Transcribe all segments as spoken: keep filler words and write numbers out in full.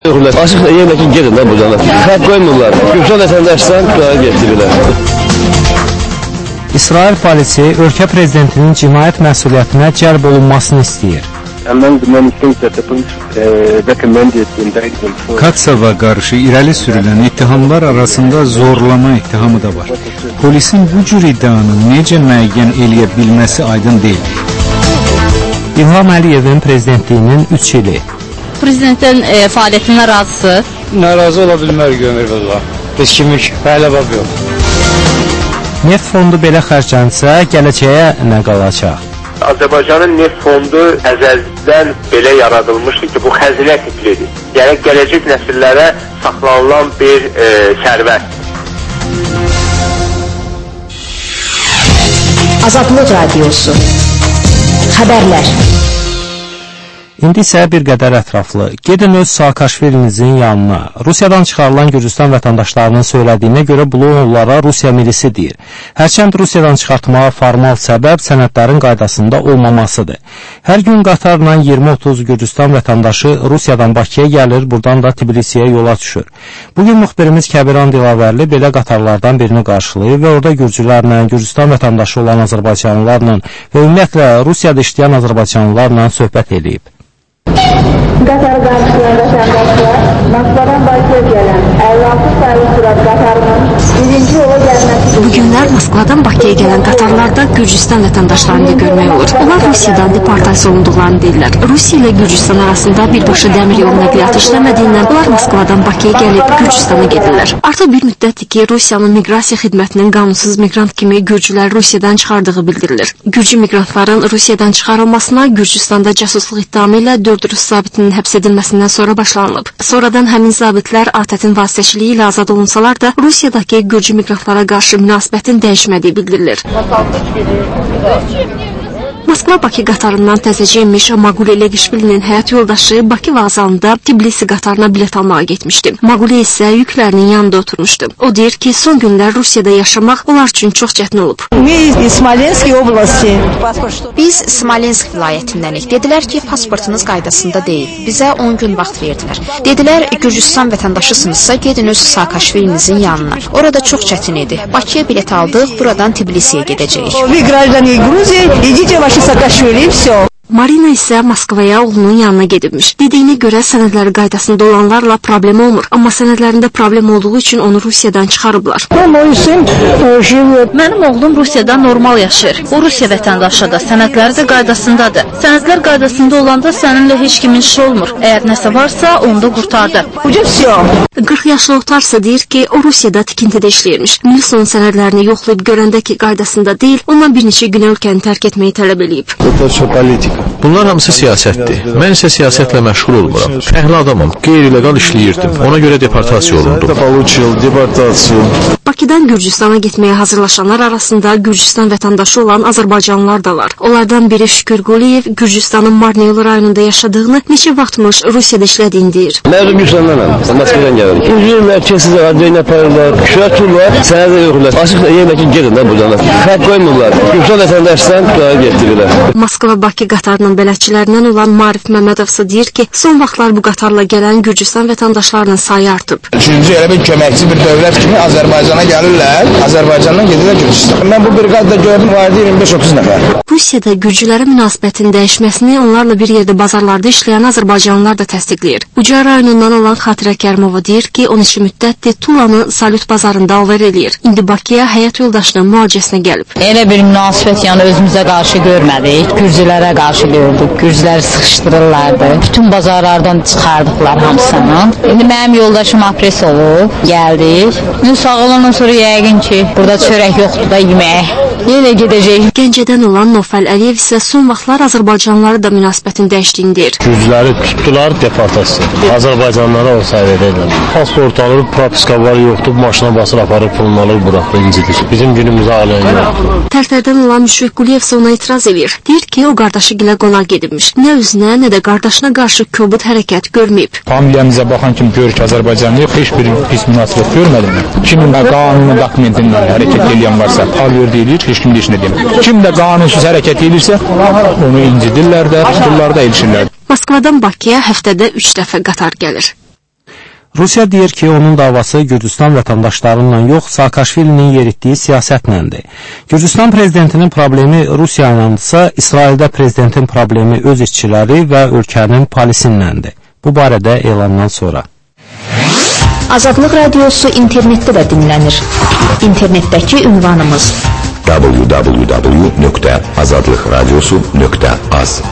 Açıq yerlə ki, gedin də buradan. Xət qoymurlar. Gürcü vətəndaşdan qırağa getdi belə. İsrail polisi ölkə prezidentinin cinayət məsuliyyətinə cəlb olunmasını istəyir. Katsava qarşı irəli sürülən ittihamlar arasında zorlama ittihamı da var. Polisin bu cür iddianı necə müəyyən eləyə bilməsi aydın deyil. İlham Əliyevin prezidentliyinin üç ili. Prezidentin e, fəaliyyətindən razısınız? Narazı ola bilmərik ömür valla. Biz kimik, hələ bab yox. Neft fondu belə xərclənsə, gələcəyə nə qalacaq? Azərbaycanın neft fondu əzəldən belə yaradılmışdır ki, bu xəzinə tiplidir. Yəni, gələcək nəsillərə saxlanılan bir e, sərvət. Azadlıq Radiosu Xəbərlər. İndi isə bir qədər ətraflı. Gedin öz Saakashvilinizin yanına. Rusiyadan çıxarılan Gürcüstan vətəndaşlarının söylədiyinə görə bu onlara Rusiya milisi deyir. Hərçənd Rusiyadan çıxartmağa formal səbəb sənədlərin qaydasında olmamasıdır. Hər gün qatarla iyirmi otuz Gürcüstan vətəndaşı Rusiyadan Bakıya gəlir, buradan da Tbilisiyə yola düşür. Bugün müxbirimiz Kəbiran Dilavərli belə qatarlardan birini qarşılayıb və orada Gürcülərlə, Gürcüstan vətəndaşı olan Azərbaycanlılarla və ümumiyyətlə Rusiyada işləyən Azərbaycanlılarla söhbət edib. Qatarı qarşılayan vətəndaşlar, Moskvadan Bakıya gələn əlli altı sayılı sırat qatarının birinci yola gəlməsi. Bugünlər Moskvadan Bakıya gələn qatarlarda Gürcüstan vətəndaşlarını görmək olur. Onlar Rusiyadan deportasiya olunduqlarını deyirlər. Rusiya ilə Gürcüstan arasında birbaşa dəmir yolu nəqliyyatı işləmədiyindən onlar Moskvadan Bakıya gəlib Gürcüstana gedirlər. Artıq bir müddətdir ki, Rusiyanın miqrasiya xidmətinin qanunsuz miqrant kimi Gürcülər Rusiyadan çıxardığı bildirilir. Gürcü miqrantların Rusiyadan çıxarılmasına Gürcüstanda casusluq iddiamı ilə dörd Rus zabitinin həbs edilməsindən sonra başlanılıb. Sonradan həmin zabitlər ATƏT-in vasitəçiliyi ilə azad olunsalar da, Rusiyadakı Gürcü miqrantlara qarşı münasibətin dəyişmədiyi bildirilir. Moskva-Bakı qatarından təzəcə inmiş Maquli Leqişvilinin həyat yoldaşı Bakı vağzalında Tbilisi qatarına bilet almağa getmişdi. Maquli isə yüklərinin yanında oturmuşdu. O deyir ki, son günlər Rusiyada yaşamaq onlar üçün çox çətin olub. Biz Smolensk vilayətindənik. Dedilər ki, pasportunuz qaydasında deyil. Bizə on gün vaxt verdilər. Dedilər, Gürcüstan vətəndaşısınızsa gedin öz Saakashvilinizin yanına. Orada çox çətin idi. Bakıya bilet aldıq, buradan Tbilisiyə gedəcəyik. Marina isə Moskvaya oğlunun yanına gedibmiş. Dediyinə görə sənədləri qaydasında olanlarla problem olmur. Amma sənədlərində problem olduğu üçün onu Rusiyadan çıxarıblar. Mənim oğlum Rusiyada normal yaşayır. O Rusiya vətəndaşıdır. Sənədləri də qaydasındadır. Sənədlər qaydasında olanda səninlə heç kimin işi olmur. Əgər nəsə varsa, onu da qurtardı. qırx yaşlı otarsa deyir ki, o Rusiyada tikintidə işləyirmiş. Milis onun sənədlərini yoxlayıb görəndə ki, qaydasında deyil, ondan bir neçə gün ölkəni tərk etməyi tələb eləyib. Bunlar hamısı siyasətdir. Mən isə siyasətlə məşğul olmuram. Fəhli adamam, qeyri-legal işləyirdim. Ona görə deportasiya olundum. Bakıdan Gürcüstana getməyə hazırlaşanlar arasında Gürcüstan vətəndaşı olan Azərbaycanlılar da var. Onlardan biri Şükür Quliyev Gürcüstanın Marneyol rayonunda yaşadığını, neçə vaxtmış Rusiyada işlədiyini deyir. Mən Gürcüstandanam, Moskvadan gəlirəm. Gürcülər ki, sizə adreyinə aparırlar, küşər turlar, sənədə yoxlar. Açıq yerlə ki, gedin də buradan. Xət qoymurlar. Gürcüstan vətəndaşdan qırağa getdi belə. Moskva-Bakı qatarının bələdçilərindən olan Marif Məmmədovsa deyir ki, son vaxtlar bu qatarla gələn Gürcüstan vətəndaşlarının sayı artıb. Üçüncü elə bir köməkçi bir dövlət kimi Azərbaycana gəlirlər, Azərbaycandan gedirlər Gürcüstan. Mən bu briqadda gördüm, vardı iyirmi beş otuz nəfər. Rusiyada Gürcülərə münasibətin dəyişməsini onlarla bir yerdə bazarlarda işləyən Azərbaycanlılar da təsdiqləyir. Ucar rayonundan olan Xatirə Kərimova deyir ki, on iki müddətdir Tulanı Salyut bazarında alver eləyir. İndi Bakıya həyat yoldaşının müalicəsinə gəlib. Elə bir münasibət yəni özümüzə qarşı görmədik. Gürcülərə qarşı gördük. Gürcüləri sıxışdırırlardı. Bütün bazarlardan çıxardıqlar hamısını. İndi mənim yoldaşım apres olub, gəldik. İndi sağolandan sonra yəqin ki, burada çörək yoxdur da yemək. Yenə gedəcək. Gəncədən olan Nofəl Əliyev isə son vaxtlar Azərbaycanlıları da münasibətin dəyişdiyini deyir. Gürcüləri tutdular, deportasiya. Azərbaycanlılara o sayədə edilər. Pasport alır, propiska var, yoxdur, maşına basır, aparır, pulunu alır, buraxır, incidir. Bizim günümüzə alən yox. Tərtərdən olan Müşfiq Quliyev isə ona etiraz edir. Deyir ki, o qardaşı gilə qonaq gedibmiş. Nə özünə, nə də qardaşına qarşı kobud hərəkət görməyib. Familiyamıza baxan kimi görür ki, Azərbaycanlıyıq, heç bir pis münasibət görmədim. Kimin qanuni dokumentində hərəkət edən varsa, alıyor deyilir, heç kim deyişinə demir. Kim də qanunsuz hərəkət edirsə, onu incidirlər də, tuturlar da, ilişirlər. Moskvadan Bakıya həftədə üç dəfə qatar gəlir. Rusiya deyir ki, onun davası Gürcüstan vətəndaşlarından yox, Saakashvilinin yeritdiyi siyasətləndir. Gürcüstan prezidentinin problemi Rusiya ilədirsə, İsraildə prezidentin problemi öz işçiləri və ölkənin polisinləndir. Bu barədə elandan sonra. Azadlıq Radiosu internetdə də dinlənir. İnternetdəki ünvanımız w w w nöqtə azadlıq radiosu nöqtə az.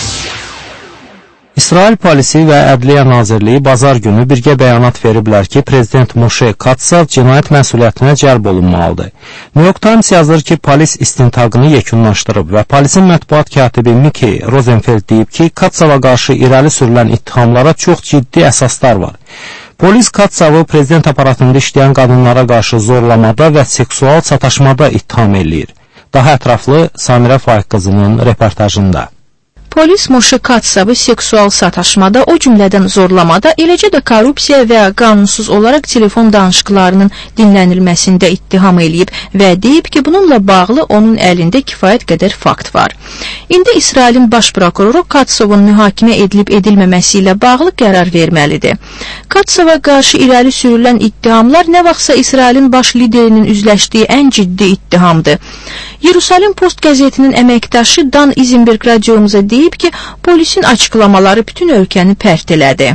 İsrail polisi və Ədliyyə Nazirliyi bazar günü birgə bəyanat veriblər ki, Prezident Moşe Katsav cinayət məsuliyyətinə cəlb olunmalıdır. New York Times yazır ki, polis istintaqını yekunlaşdırıb və polisin mətbuat katibi Miki Rosenfeld deyib ki, Katsava qarşı irəli sürülən ittihamlara çox ciddi əsaslar var. Polis Katsavı prezident aparatında işləyən qadınlara qarşı zorlamada və seksual sataşmada ittiham eləyir. Daha ətraflı Samirə Faiq qızının reportajında. Polis Moşe Katsavı seksual sataşmada, o cümlədən zorlamada, eləcə də korrupsiya və qanunsuz olaraq telefon danışıqlarının dinlənilməsində ittiham eləyib və deyib ki, bununla bağlı onun əlində kifayət qədər fakt var. İndi İsrailin baş prokuroru Katsavın mühakimə edilib edilməməsi ilə bağlı qərar verməlidir. Katsava qarşı irəli sürülən ittihamlar nə vaxtsa İsrailin baş liderinin üzləşdiyi ən ciddi ittihamdır. Yerusalim Post qəzetinin əməkdaşı Dan Izenberg radiomuza deyib ki, polisin açıqlamaları bütün ölkəni pərt elədi.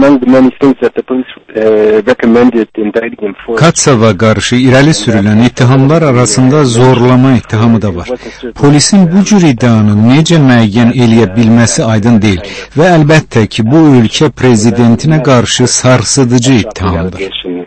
Katsava qarşı irəli sürülən ittihamlar arasında zorlama ittihamı da var. Polisin bu cür iddianı necə müəyyən eləyə bilməsi aydın deyil və əlbəttə ki, bu ölkə prezidentinə qarşı sarsıdıcı ittihamdır.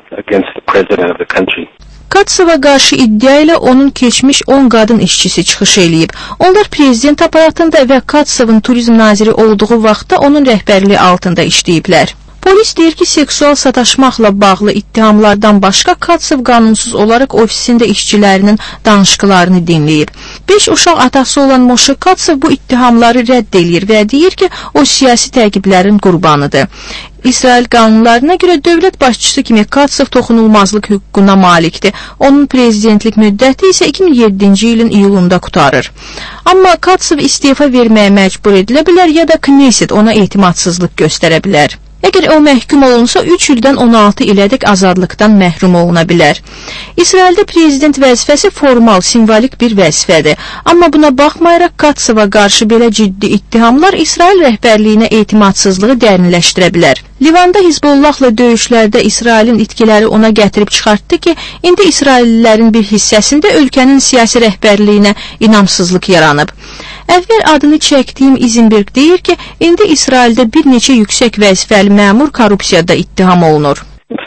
Katsava qarşı iddia ilə onun keçmiş on qadın işçisi çıxış eləyib. Onlar prezident aparatında və Katsavın turizm naziri olduğu vaxtda onun rəhbərliyi altında işləyiblər. Polis deyir ki, seksual sataşmaqla bağlı ittihamlardan başqa Katsav qanunsuz olaraq ofisində işçilərinin danışıqlarını dinləyib. Beş uşaq atası olan Moşe Katsav bu ittihamları rədd eləyir və deyir ki, o siyasi təqiblərin qurbanıdır. İsrail qanunlarına görə dövlət başçısı kimi Katsav toxunulmazlıq hüququna malikdir. Onun prezidentlik müddəti isə iki min yeddinci ilin iyulunda qutarır. Amma Katsav istefa verməyə məcbur edilə bilər ya da Knesset ona etimadsızlıq göstərə bilər. Əgər o məhkum olunsa, üç ildən on altı ilədək azadlıqdan məhrum oluna bilər. İsraildə prezident vəzifəsi formal, simvolik bir vəzifədir. Amma buna baxmayaraq Katsava qarşı belə ciddi ittihamlar İsrail rəhbərliyinə etimadsızlığı dərinləşdirə bilər. Livanda Hizbullahla döyüşlərdə İsrailin itkiləri ona gətirib çıxartdı ki, indi İsraillilərin bir hissəsində ölkənin siyasi rəhbərliyinə inamsızlıq yaranıb. Əvvəl adını çəkdiyim Izenberg deyir ki, indi İsraildə bir neçə yüksək vəzifəli məmur korrupsiyada ittiham olunur.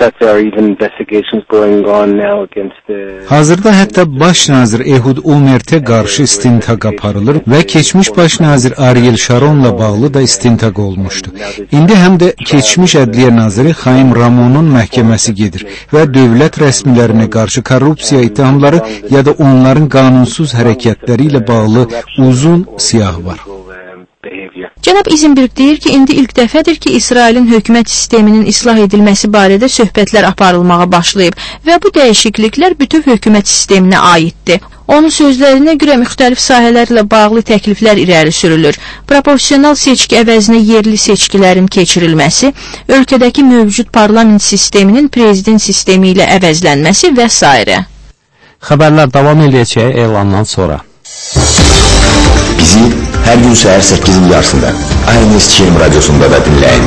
Hazırda hətta baş nazir Ehud Olmertə qarşı istintaq aparılır və keçmiş baş nazir Ariel Sharonla bağlı da istintaq olmuşdu. İndi həm də keçmiş ədliyyə naziri Xaim Ramonun məhkəməsi gedir və dövlət rəsmilərinə qarşı korrupsiya ittihamları ya da onların qanunsuz hərəkətləri ilə bağlı uzun siyah var. Cənab Izenberg deyir ki, indi ilk dəfədir ki, İsrailin hökumət sisteminin islah edilməsi barədə söhbətlər aparılmağa başlayıb və bu dəyişikliklər bütöv hökumət sisteminə aiddir. Onun sözlərinə görə müxtəlif sahələrlə bağlı təkliflər irəli sürülür. Proporsional seçki əvəzinə yerli seçkilərin keçirilməsi, ölkədəki mövcud parlament sisteminin prezident sistemi ilə əvəzlənməsi və s. Xəbərlər davam edəcək elandan sonra. Bizi her gün səhər səkkizin yarısında aynı Eskişehir Radyosu'nda da dinləyin.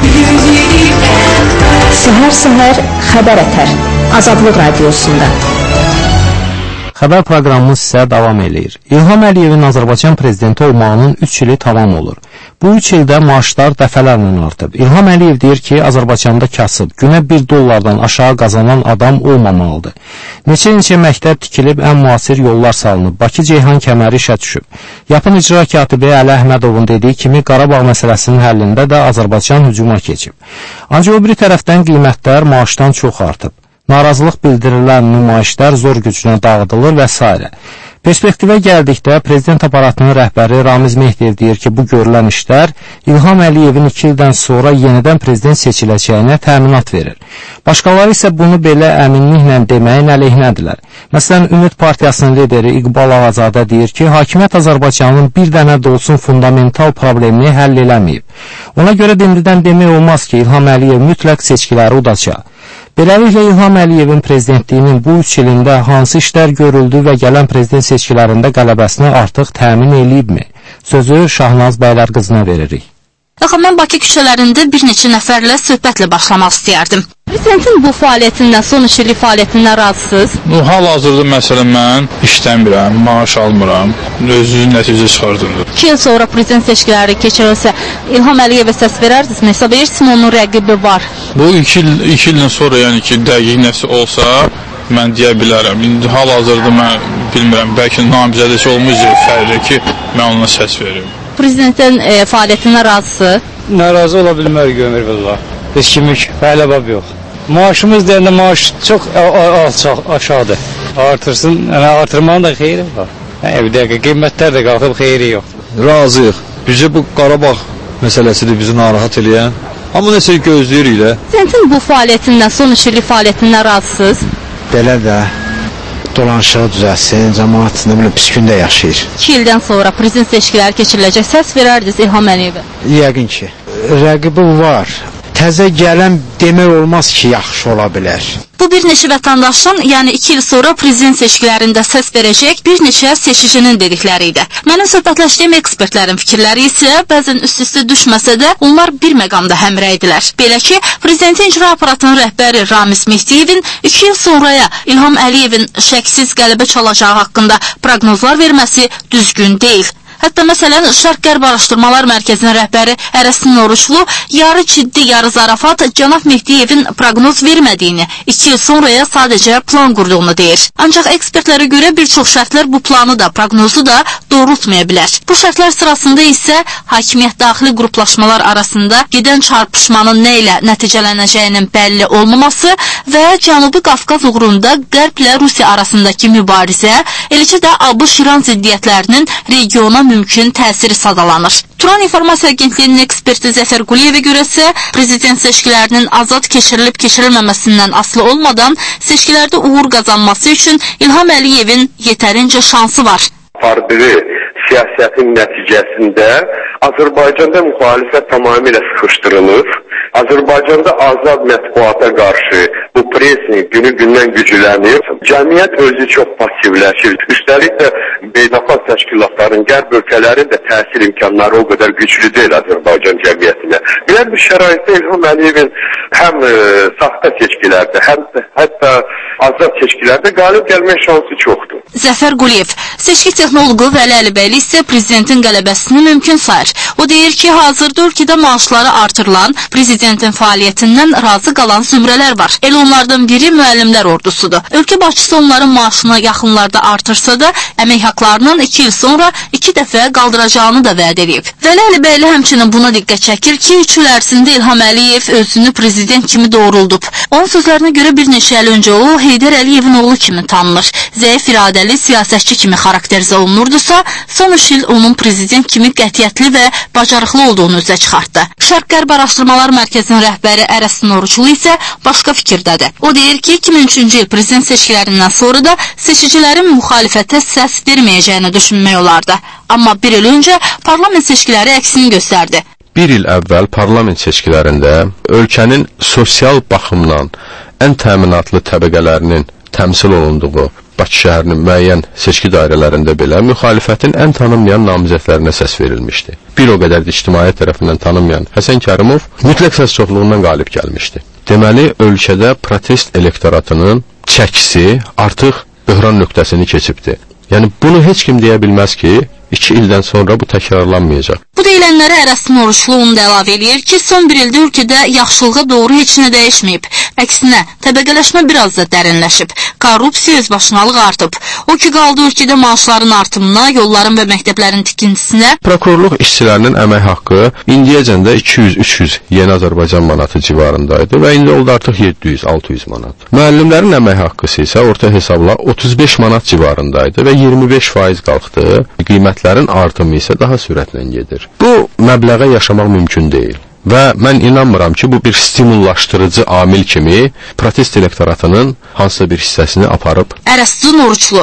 Səhər-səhər xəbər ətər Azadlıq Radiosunda. Xəbər proqramımız isə davam eləyir. İlham Əliyevin Azərbaycan prezidenti olmağının üç ili tamam olur. Bu üç ildə maaşlar dəfələrlə artıb. İlham Əliyev deyir ki, Azərbaycanda kasıb, günə bir dollardan aşağı qazanan adam olmamalıdır. Neçə-neçə məktəb tikilib, ən müasir yollar salınıb, Bakı-Ceyhan kəməri işə düşüb. Yapın icra katibi Əli Əhmədovun dediyi kimi, Qarabağ məsələsinin həllində də Azərbaycan hücuma keçib. Ancaq o biri tərəfdən qiymətlər maaşdan çox artıb. Narazılıq bildirilən nümayişlər zor gücünə dağıdılır və s. Perspektivə gəldikdə, prezident aparatının rəhbəri Ramiz Mehdiyev deyir ki, bu görülən işlər İlham Əliyevin iki ildən sonra yenidən prezident seçiləcəyinə təminat verir. Başqaları isə bunu belə əminliklə deməyin əleyhinədirlər. Məsələn, Ümid Partiyasının lideri İqbal Ağazadə deyir ki, hakimiyyət Azərbaycanın bir dənə də olsun fundamental problemini həll eləməyib. Ona görə dindidən demək olmaz ki, İlham Əliyev mütləq seçkiləri udacaq. Beləliklə, İlham Əliyevin prezidentliyinin bu üç ilində hansı işlər görüldü və gələn prezident seçkilərində qələbəsini artıq təmin eləyibmi? Sözü Şahnaz Bəylər qızına veririk. Axı, mən Bakı küçələrində bir neçə nəfərlə söhbətlə başlamaq istəyərdim. Prezidentin bu fəaliyyətindən, son üç illik fəaliyyətindən razısınız? Bu hal-hazırda məsələn mən işləmirəm, maaş almıram, özünüzün nəticə çıxardırdı. iki il sonra prezident seçkiləri keçirilsə, İlham Əliyevə səs verərdinizmi? Hesab edirsinizmi onun rəqibi var? Bu iki, il, iki ildən sonra, yəni ki, dəqiq nəsə olsa, mən deyə bilərəm. İndi hal-hazırda mən bilmirəm, bəlkə namizədəki olmayacaq fərqi ki, mən ona səs verim. Prezidentin e, fəaliyyətindən razısınız? Narazı ola bilmərik ömür valla. Heç kimlik fəaliyyəbab yox. Maaşımız deyəndə maaş çox alçaq, aşağıdır. Artırsın, yəni artırmanın da xeyri var. Yəni, bir dəqiqə qiymətlər də qalxıb, xeyri yox. Razıyıq. Bizcə bu Qarabağ məsələsidir bizi narahat eləyən. Amma nəsə gözləyirik də. Prezidentin bu fəaliyyətindən, son üç illik fəaliyyətindən razısınız? Belə də dolanışığı düzəlsin, cəmaat nə bilim pis gündə yaşayır. iki ildən sonra prezident seçkiləri keçiriləcək, səs verərdiniz İlham Əliyevə? Yəqin ki, rəqibi var. Təzə gələn demək olmaz ki, yaxşı ola bilər. Bu bir neçə vətəndaşın, yəni iki il sonra prezident seçkilərində səs verəcək bir neçə seçicinin dedikləri idi. Mənim söhbətləşdiyim ekspertlərin fikirləri isə bəzən üst-üstə düşməsə də onlar bir məqamda həmrəydilər. Belə ki, prezidentin icra aparatının rəhbəri Ramiz Mehdiyevin iki il sonraya İlham Əliyevin şəksiz qələbə çalacağı haqqında proqnozlar verməsi düzgün deyil. Hətta məsələn, Şərq-Qərb Araşdırmalar Mərkəzinin rəhbəri Ərəsin Oruçlu yarı ciddi, yarı zarafat cənab Mehdiyevin proqnoz vermədiyini, iki il sonraya sadəcə plan qurduğunu deyir. Ancaq ekspertlərə görə bir çox şərtlər bu planı da, proqnozu da doğrultmaya bilər. Bu şərtlər sırasında isə hakimiyyət daxili qruplaşmalar arasında gedən çarpışmanın nə ilə nəticələnəcəyinin bəlli olmaması və Cənubi Qafqaz uğrunda Qərblə Rusiya arasındakı mübarizə, eləcə də ABŞ-İran ziddiyyətlərinin regiona mümkün təsiri sadalanır. Turan İnformasiya Agentliyinin eksperti Zəfər Quliyevə görəsə, prezident seçkilərinin azad keçirilib-keçirilməməsindən asılı olmadan seçkilərdə uğur qazanması üçün İlham Əliyevin yetərincə şansı var. Fərqli siyasətin nəticəsində Azərbaycanda müxalifət tamamilə sıxışdırılır. Azərbaycanda azad mətbuata qarşı bu presing günü-gündən güclənir. Cəmiyyət özü çox passivləşir. Üstəlik də beynəlxalq təşkilatların, qərb ölkələrin də təsir imkanları o qədər güclü deyil Azərbaycan cəmiyyətinə. Belə bir şəraitdə İlham Əliyevin həm e, saxta seçkilərdə, həm də hətta azad seçkilərdə qalib gəlmək şansı çoxdur. Zəfər Quliyev, seçki texnoloqu Vəli Əlibəyli isə prezidentin qələbəsini mümkün sayır. O deyir ki, hazırda ölkədə maaşları artırılan, prezidentin fəaliyyətindən razı qalan zümrələr var. El onlardan biri müəllimlər ordusudur. Ölkə başçısı onların maaşını yaxınlarda artırsa da, əmək haqlarının iki il sonra iki dəfə qaldıracağını da vəd edib. Vəli Əlibəyli həmçinin buna diqqət çəkir ki, üç il ərzində İlham Əliyev özünü prezident kimi doğruldub. Onun sözlərinə görə bir neçə il öncə o, Heydər Əliyevin oğlu kimi tanınır. Zəif iradəli siyasətçi kimi xarakterizə olunurdusa, son üç il onun prezident kimi qətiyyətli və bacarıqlı olduğunu üzə çıxartdı. Şərq-Qərb Araşdırmalar Mərkəzinin rəhbəri Ərəsin Oruçlu isə başqa fikirdədir. O deyir ki, iki min üçüncü il prezident seçkilərindən sonra da seçicilərin müxalifətə səs verməyəcəyini düşünmək olardı. Amma bir il öncə parlament seçkiləri əksini göstərdi. Bir il əvvəl parlament seçkilərində ölkənin sosial baxımdan ən təminatlı təbəqələrinin təmsil olunduğu Bakı şəhərinin müəyyən seçki dairələrində belə müxalifətin ən tanınmayan namizədlərinə səs verilmişdi. Bir o qədər də ictimaiyyət tərəfindən tanınmayan Həsən Kərimov mütləq səs çoxluğundan qalib gəlmişdi. Deməli, ölkədə protest elektoratının çəkisi artıq böhran nöqtəsini keçibdi. Yəni, bunu heç kim deyə bilməz ki, iki ildən sonra bu təkrarlanmayacaq. Bu deyilənlərə Ərəsin Oruçlu onu da əlavə eləyir ki, son bir ildə ölkədə yaxşılığa doğru heç nə dəyişməyib. Əksinə, təbəqələşmə biraz da dərinləşib. Korrupsiya özbaşınalıq artıb. O ki, qaldı ölkədə maaşların artımına, yolların və məktəblərin tikintisinə. Prokurorluq işçilərinin əmək haqqı indiyəcən də iki yüz üç yüz yeni Azərbaycan manatı civarındaydı və indi oldu artıq yeddi yüz altı yüz manat. Müəllimlərin əmək haqqısı isə orta hesabla otuz beş manat civarındaydı və iyirmi beş faiz qalxdı. Qiymətlərin artımı isə daha sürətlə gedir. Bu məbləğə yaşamaq mümkün deyil. Və mən inanmıram ki, bu bir stimullaşdırıcı amil kimi protest elektoratının hansısa bir hissəsini aparıb. Ərəstun Oruçlu.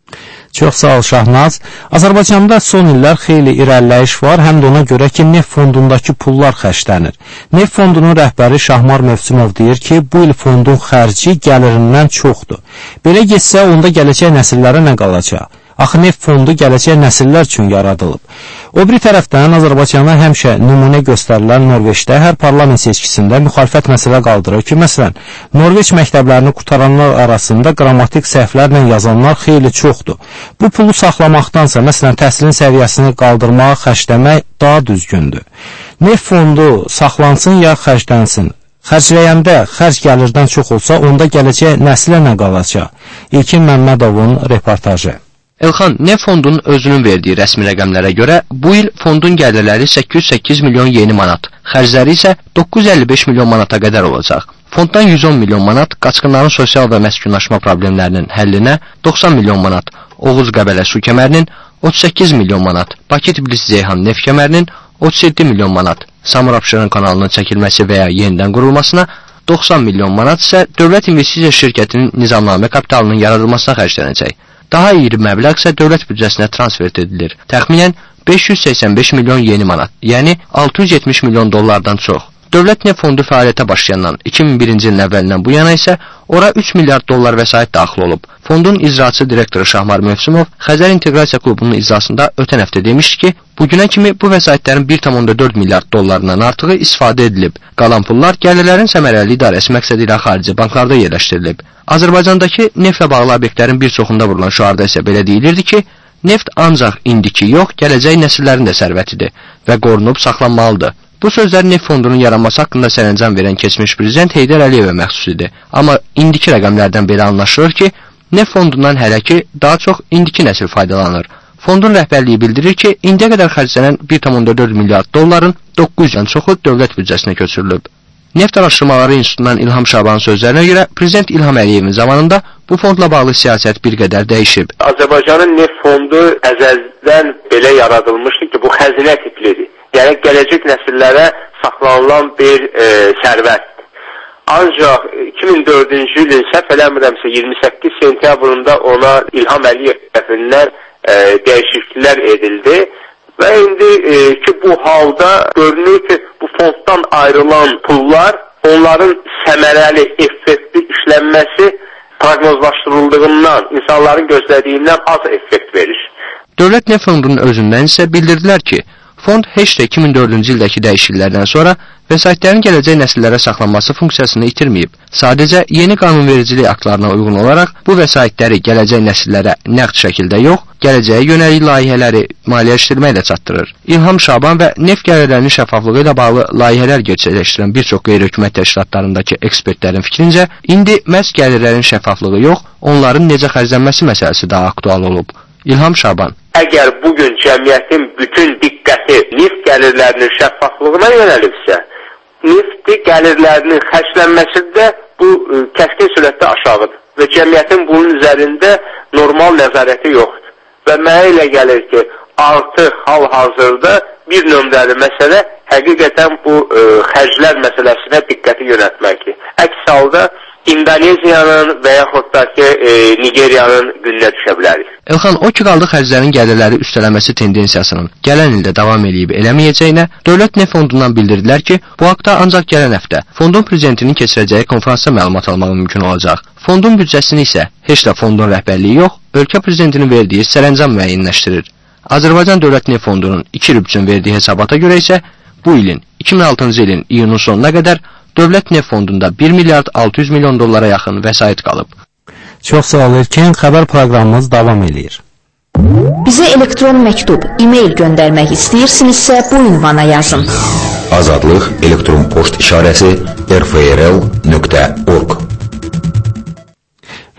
Çox sağ ol Şahnaz. Azərbaycanda son illər xeyli irəliləyiş var, həm də ona görə ki, neft fondundakı pullar xərclənir. Neft fondunun rəhbəri Şahmar Mövsümov deyir ki, bu il fondun xərci gəlirindən çoxdur. Belə getsə, onda gələcək nəsillərə nə qalacaq? Axı neft fondu gələcək nəsillər üçün yaradılıb. O bir tərəfdən Azərbaycana həmişə nümunə göstərilən Norveçdə hər parlament seçkisində müxalifət məsələ qaldırır ki, məsələn, Norveç məktəblərini qutaranlar arasında qrammatik səhvlərlə yazanlar xeyli çoxdur. Bu pulu saxlamaqdansa, məsələn, təhsilin səviyyəsini qaldırmağa xərcləmək daha düzgündür. Neft fondu saxlansın ya xərclənsin. Xərcləyəndə xərc gəlirdən çox olsa, onda gələcək nəsilə nə qalacaq? İlkin Məmmədovun reportajı. Elxan, neft fondunun özünün verdiyi rəsmi rəqəmlərə görə bu il fondun gəlirləri səkkiz yüz səkkiz milyon yeni manat, xərcləri isə doqquz yüz əlli beş milyon manata qədər olacaq. Fonddan yüz on milyon manat qaçqınların sosial və məskunlaşma problemlərinin həllinə, doxsan milyon manat Oğuz-Qəbələ su kəmərinin, otuz səkkiz milyon manat Bakı-Tbilisi-Ceyhan neft kəmərinin, otuz yeddi milyon manat Samur-Abşeron kanalının çəkilməsi və ya yenidən qurulmasına, doxsan milyon manat isə dövlət investisiya şirkətinin nizamnamə kapitalının yaradılmasına xərclənəcək. Daha iri məbləğ isə dövlət büdcəsinə transfert edilir. Təxminən beş yüz səksən beş milyon yeni manat, yəni altı yüz yetmiş milyon dollardan çox. Dövlət neft fondu fəaliyyətə başlayandan iki min birinci ilin əvvəlindən bu yana isə ora üç milyard dollar vəsait daxil olub. Fondun icraçı direktoru Şahmar Mövsümov Xəzər İnteqrasiya Klubunun iclasında ötən həftə demişdi ki, bugünə kimi bu vəsaitlərin bir tam dörd milyard dollarından artığı istifadə edilib. Qalan pullar gəlirlərin səmərəli idarəsi məqsədi ilə xarici banklarda yerləşdirilib. Azərbaycandakı neftlə bağlı obyektlərin bir çoxunda vurulan şüarda isə belə deyilirdi ki, neft ancaq indiki yox, gələcək nəsillərin də sərvətidir və qorunub saxlanmalıdır. Bu sözlər neft fondunun yaranması haqqında sərəncam verən keçmiş prezident Heydər Əliyevə məxsus idi. Amma indiki rəqəmlərdən belə anlaşılır ki, neft fondundan hələ ki, daha çox indiki nəsil faydalanır. Fondun rəhbərliyi bildirir ki, indiyə qədər xərclənən bir tam dörd milyard dolların doqquz yüzdən çoxu dövlət büdcəsinə köçürülüb. Neft Araşdırmaları İnstitutundan İlham Şabanın sözlərinə görə Prezident İlham Əliyevin zamanında bu fondla bağlı siyasət bir qədər dəyişib. Azərbaycanın neft fondu əzəldən belə yaradılmışdı ki, bu xəzinə tiplidir. Yəni gələcək nəsillərə saxlanılan bir e, sərvətdir. Ancaq iki min dördüncü ilin səhv eləmirəmsə iyirmi səkkiz sentyabrında ona İlham Əliyev tərəfindən e, dəyişikliklər edildi və indi e, ki bu halda görünür ki, bu fonddan ayrılan pullar onların səmərəli, effektiv işlənməsi proqnozlaşdırıldığından, insanların gözlədiyindən az effekt verir. Dövlət Neft Fondunun özündən isə bildirdilər ki, fond heç də iki min dördüncü ildəki dəyişikliklərdən sonra vəsaitlərin gələcək nəsillərə saxlanması funksiyasını itirməyib. Sadəcə, yeni qanunvericilik aktlarına uyğun olaraq bu vəsaitləri gələcək nəsillərə nəqd şəkildə yox, gələcəyə yönəlik layihələri maliyyələşdirməklə çatdırır. İlham Şaban və neft gəlirlərinin şəffaflığı ilə bağlı layihələr gerçəkləşdirən bir çox qeyri-hökumət təşkilatlarındakı ekspertlərin fikrincə, indi məhz gəlirlərin şəffaflığı yox, onların necə xərclənməsi məsələsi daha aktual olub. İlham Şaban. Əgər bugün cəmiyyətin bütün diqqəti neft gəlirlərinin şəffaflığına yönəlibsə, neft gəlirlərinin xərclənməsində bu kəskin sürətdə aşağıdır və cəmiyyətin bunun üzərində normal nəzarəti yoxdur. Və mənə elə gəlir ki, artıq hal-hazırda bir nömrəli məsələ həqiqətən bu ə, xərclər məsələsinə diqqəti yönəltməkdir. Əks halda İndoneziyanın və yaxud da ki, e, Nigeriyanın gününə düşə bilərik. Elxan, o ki qaldı xərclərin gəlirləri üstələməsi tendensiyasının gələn ildə davam eləyib eləməyəcəyinə, Dövlət Neft Fondundan bildirdilər ki, bu haqda ancaq gələn həftə fondun prezidentinin keçirəcəyi konferansda məlumat almaq mümkün olacaq. Fondun büdcəsini isə heç də fondun rəhbərliyi yox, ölkə prezidentinin verdiyi sərəncam müəyyənləşdirir. Azərbaycan Dövlət Neft Fondunun iki il üçün verdiyi hesabata görə isə bu ilin iki min altıncı ilin iyunun sonuna qədər Dövlət Neft Fondunda bir milyard altı yüz milyon dollara yaxın vəsait qalıb. Çox sağ ol Erkin, xəbər proqramımız davam eləyir. Bizə elektron məktub, e-mail göndərmək istəyirsinizsə bu ünvana yazın. Azadlıq elektron poçt işarəsi r f r l nöqtə org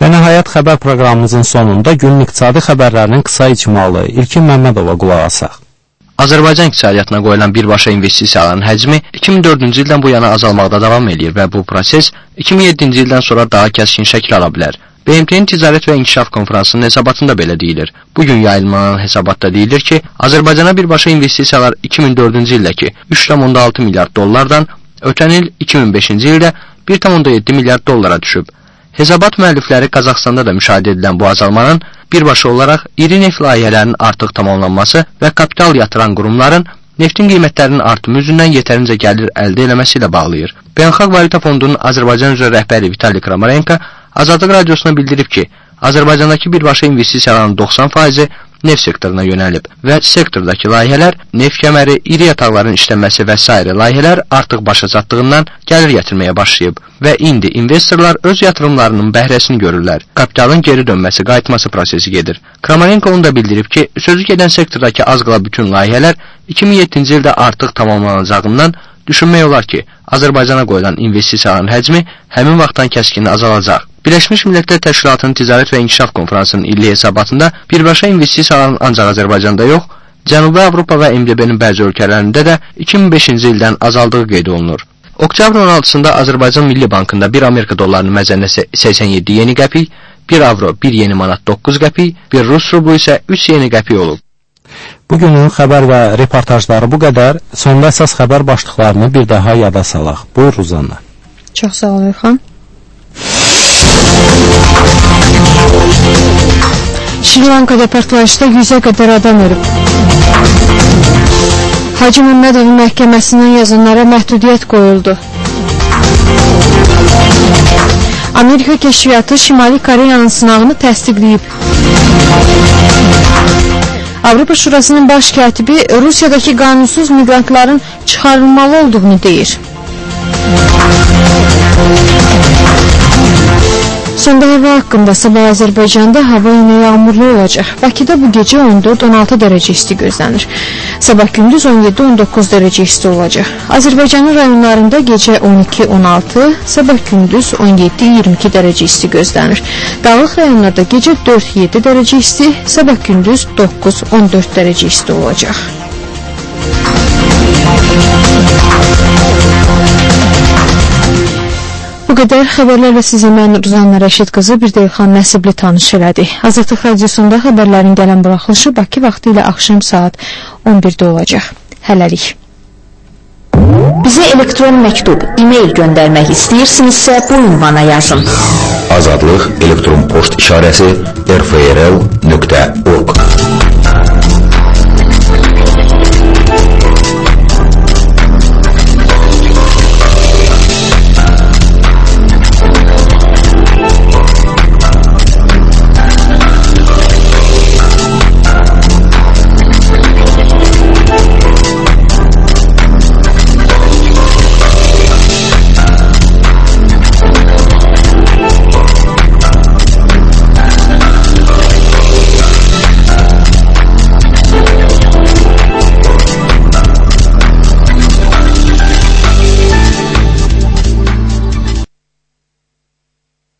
Və nəhayət xəbər proqramımızın sonunda günün iqtisadi xəbərlərinin qısa icmalı İlkin Məmmədova qulaq asaq. Azərbaycan iqtisadiyyatına qoyulan birbaşa investisiyaların həcmi iki min dördüncü ildən bu yana azalmaqda davam edir və bu proses iki min yeddinci ildən sonra daha kəskin şəkil ala bilər. B M T-nin Ticarət və İnkişaf Konfransının hesabatında belə deyilir. Bugün yayınlanan hesabatda deyilir ki, Azərbaycana birbaşa investisiyalar iki min dördüncü ildəki üç tam onda altı milyard dollardan ötən il iki min beşinci ildə bir tam onda yeddi milyard dollara düşüb. Hesabat müəllifləri Qazaxstanda da müşahidə edilən bu azalmanın birbaşa olaraq iri neft layihələrinin artıq tamamlanması və kapital yatıran qurumların neftin qiymətlərinin artımı üzündən yetərincə gəlir əldə eləməsi ilə bağlayır. Beynəlxalq Valyuta Fondunun Azərbaycan üzrə rəhbəri Vitali Kramarenko Azadlıq Radiosuna bildirib ki, Azərbaycandakı birbaşa investisiyaların doxsan faizi neft sektoruna yönəlib və sektordakı layihələr, neft kəməri, iri yataqların işlənməsi və s. layihələr artıq başa çatdığından gəlir gətirməyə başlayıb və indi investorlar öz yatırımlarının bəhrəsini görürlər. Kapitalın geri dönməsi, qayıtması prosesi gedir. Kramarenko onu da bildirib ki, sözü gedən sektordakı az qala bütün layihələr iki min yeddinci ildə artıq tamamlanacağından düşünmək olar ki, Azərbaycana qoyulan investisiyaların həcmi həmin vaxtdan kəskin azalacaq. Birləşmiş Millətlər Təşkilatının Ticarət və İnkişaf Konfransının illi hesabatında birbaşa investisiyaların ancaq Azərbaycanda yox, Cənubi Avropa və M D B-nin bəzi ölkələrində də iki min beşinci ildən azaldığı qeyd olunur. Oktyabrın on altısında Azərbaycan Milli Bankında bir Amerika dollarının məzənnəsi səksən yeddi yeni qəpik, bir avro bir yeni manat doqquz qəpik, bir Rus rublu isə üç yeni qəpik olub. Bugünün xəbər və reportajları bu qədər. Sonda əsas xəbər başlıqlarını bir daha yada salaq. Buyur Ruzanna. Çox sağ ol Elxan. Şri Lankada partlayışda yüzə qədər adam ölüb. Hacı Məmmədovun məhkəməsindən yazanlara məhdudiyyət qoyuldu. Amerika kəşfiyyatı Şimali Koreyanın sınağını təsdiqləyib. Avropa Şurasının baş katibi Rusiyadakı qanunsuz miqrantların çıxarılmalı olduğunu deyir. Sonda hava haqqında sabah Azərbaycanda hava yenə yağmurlu olacaq. Bakıda bu gecə on dörd on altı dərəcə isti gözlənir. Sabah gündüz on yeddi on doqquz dərəcə isti olacaq. Azərbaycanın rayonlarında gecə on iki on altı, sabah gündüz on yeddi iyirmi iki dərəcə isti gözlənir. Dağlıq rayonlarda gecə dörd yeddi dərəcə isti, sabah gündüz doqquz on dörd dərəcə isti olacaq. Bu qədər xəbərlərlə sizi mən Ruzanna Rəşid qızı, bir də İlxan Nəsibli tanış elədi. Azadlıq radiosunda xəbərlərin gələn buraxılışı Bakı vaxtı ilə axşam saat on birdə olacaq. Hələlik. Bizə elektron məktub, e-mail göndərmək istəyirsinizsə bu ünvana yazın. Azadlıq elektron post işarəsi r f r l nöqtə org